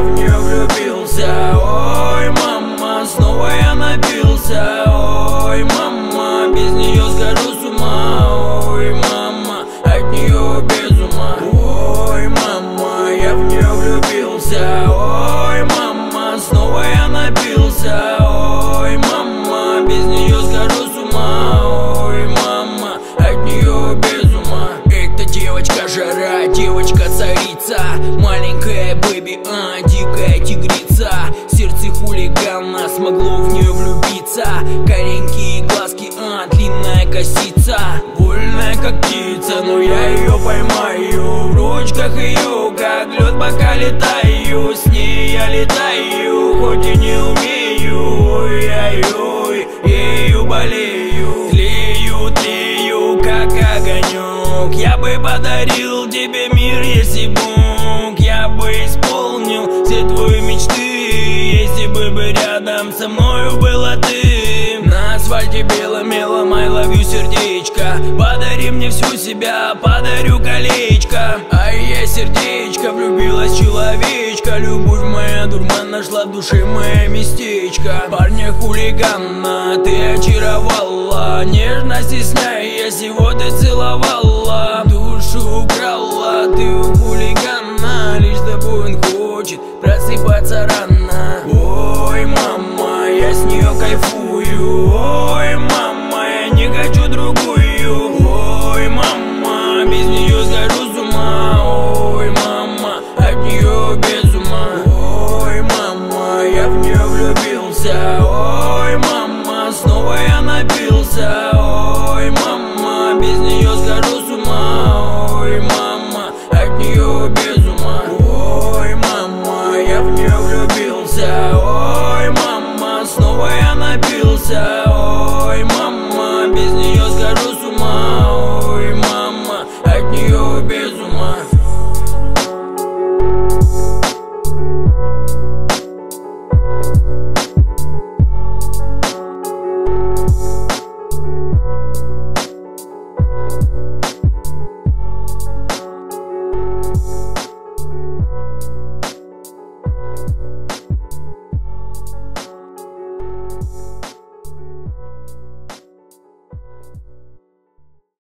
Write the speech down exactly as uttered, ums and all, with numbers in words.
в нее влюбился. Ой, мама, снова я напился. Ой, мама, без нее сгорю с ума. Ой, мама, от нее без ума. Ой, мама, я в нее влюбился. Ой, мама, снова я напился. Ой, мама, без нее сгорю с ума. Ой, мама, от нее без ума. Эта девочка жара, девочка царица, маленькая бэби, а, дикая тигрица. Сердце хулигана смогло в нее влюбиться. Каренькие глазки, а, длинная косица. Вольная как птица, но я ее поймаю. В ручках ее, как лед, пока летаю. С ней я летаю, хоть и не умею. Ой-ой-ой, ею болею. Тлею, тлею, как огонек. Я бы подарил тебе мир, если бы мог. Я бы исполнил все твои мечты, если бы бы рядом со мною была ты. На асфальте бело-мелом I love you сердечко. Подари мне всю себя, подарю колечко. А я сердечко, влюбилась человечка. Любовь моя, дурман, нашла в душе мое местечко. Парня хулигана ты очаровала, нежно стесняясь, его ты целовала. Душу украла ты у хулигана, лишь с тобой он хочет просыпаться рано. Ой, мама, я с нее кайфую. Ой, мама, я не хочу другую. Ой, мама, без нее сгорю с ума. Ой, мама, от нее без ума. Ой, мама, я в нее влюбился. Ой, мама, снова я напился. Ой, мама, без нее